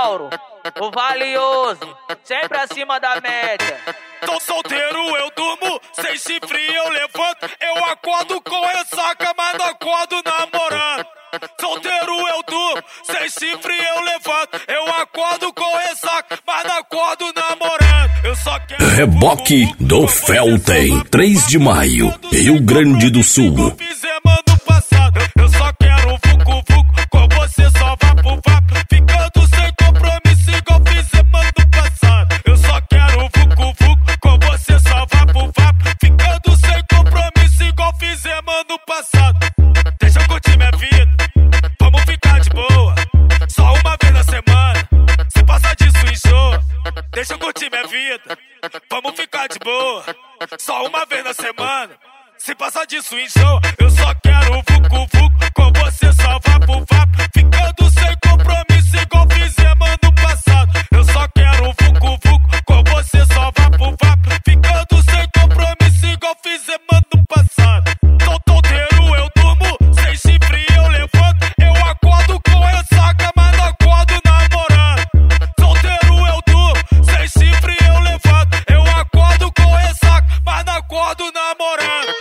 Lauro, o valioso, sempre acima da média. Tô solteiro, eu durmo, sem chifre eu levanto. Eu acordo com ressaca, mas não acordo namorando. Solteiro eu durmo, sem chifre eu levanto. Eu acordo com ressaca, mas não acordo namorando. Eu só quero Reboque do Felten, 3 de maio, Rio Grande do Sul. Eu só quero vucu-vucu, com você só vapo vapo, ficando sem compromisso igual fizemos ano passado. Eu só quero vucu-vucu, com você só vapo vapo, ficando sem compromisso igual fizemos ano passado. Deixa eu curtir minha vida, vamos ficar de boa, só uma vez na semana, se passar disso enjoa. Deixa eu curtir minha vida, vamos ficar de boa, só uma vez na semana, se passar disso enjoa. Eu só quero vucu-vucu, com você só vapo vapo, ficando sem compromisso igual fizemos ano passado. Eu só quero vucu-vucu, com você só vapo vapo, ficando sem compromisso igual fizemos ano passado. Tô solteiro, eu durmo, sem chifre eu levanto. Eu acordo com ressaca, mas não acordo namorando. Solteiro eu durmo, sem chifre eu levanto. Eu acordo com ressaca, mas não acordo namorando.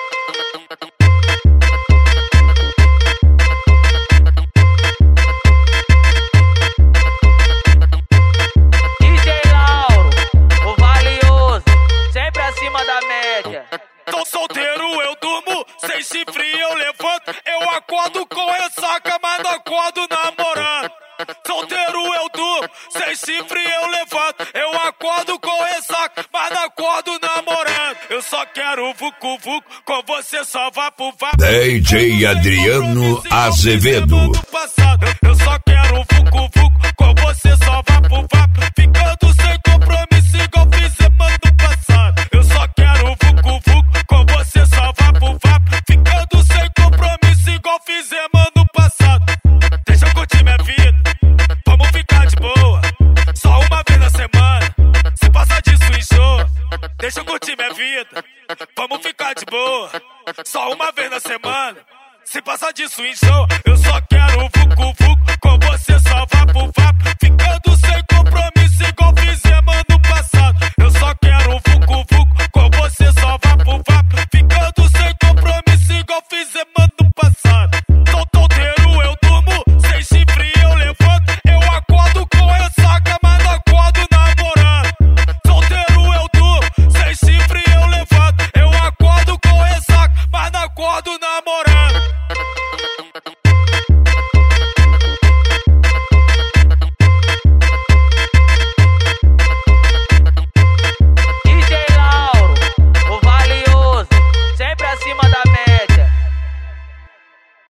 Tô solteiro, eu durmo, sem chifre eu levanto. Eu acordo com ressaca, mas não acordo namorando. Solteiro eu durmo, sem chifre eu levanto. Eu acordo com ressaca, mas não acordo namorando. Eu só quero vucu-vucu, com você só vapo vapo. DJ Adriano Azevedo. Eu só quero vucu-vucu, com você só vapo vapo, ficando sem compromisso igual fizemos ano passado. Eu só quero vucu-vucu, com você só vapo vapo, ficando sem compromisso igual fizemos ano passado. Deixa eu curtir minha vida, vamos ficar de boa, só uma vez na semana, se passar disso enjoa. Deixa eu curtir minha vida, vamos ficar de boa, só uma vez na semana, se passar disso enjoa. Eu só quero vucu-vucu,